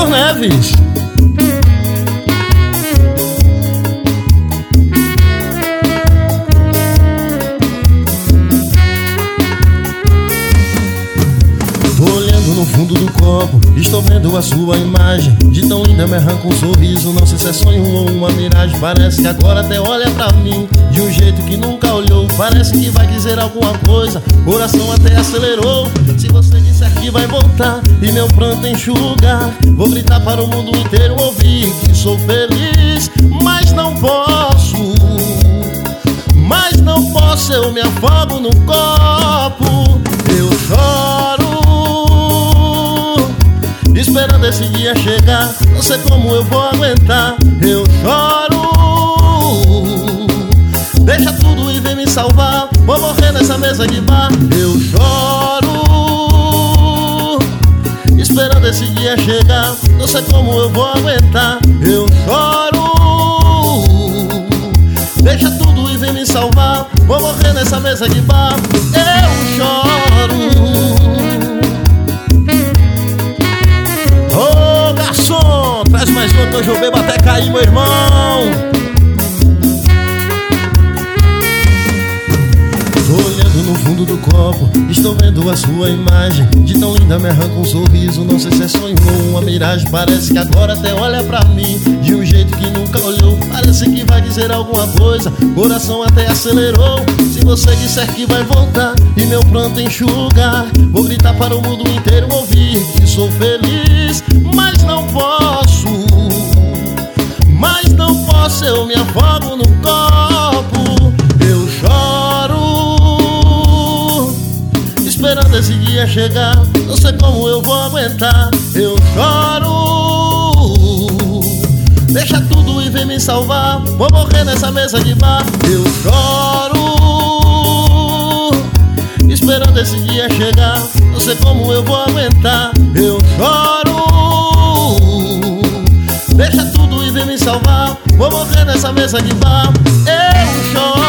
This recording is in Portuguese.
Vitor Neves. No fundo do copo, estou vendo a sua imagem. De tão linda me arranca um sorriso. Não sei se é sonho ou uma miragem. Parece que agora até olha pra mim de um jeito que nunca olhou. Parece que vai dizer alguma coisa, coração até acelerou. Se você disser que vai voltar e meu pranto enxugar, vou gritar para o mundo inteiro ouvir que sou feliz. Mas não posso, eu me afogo no copo. Eu choro esperando esse dia chegar, não sei como eu vou aguentar. Eu choro, deixa tudo e vem me salvar, vou morrer nessa mesa de bar. Eu choro, esperando esse dia chegar, não sei como eu vou aguentar. Eu choro, deixa tudo e vem me salvar, vou morrer nessa mesa de bar. Eu choro. Ô garçom, traz mais uma que hoje eu bebo até cair, meu irmão. Tô olhando no fundo do copo, estou vendo a sua imagem. De tão linda me arranca um sorriso, não sei se é sonho ou uma miragem. Parece que agora até olha pra mim de um jeito que nunca olhou. Parece que vai dizer alguma coisa, coração até acelerou. Se você disser que vai voltar e meu pranto enxugar, vou gritar para o mundo inteiro ouvir que sou feliz. Mas não posso, eu me afogo no copo. Eu choro, esperando esse dia chegar, não sei como eu vou aguentar. Eu choro, deixa tudo e vem me salvar, vou morrer nessa mesa de bar. Eu choro, esperando esse dia chegar, não sei como eu vou aguentar. Eu choro, deixa tudo e vem me salvar, vou morrer nessa mesa de bar. Eu choro.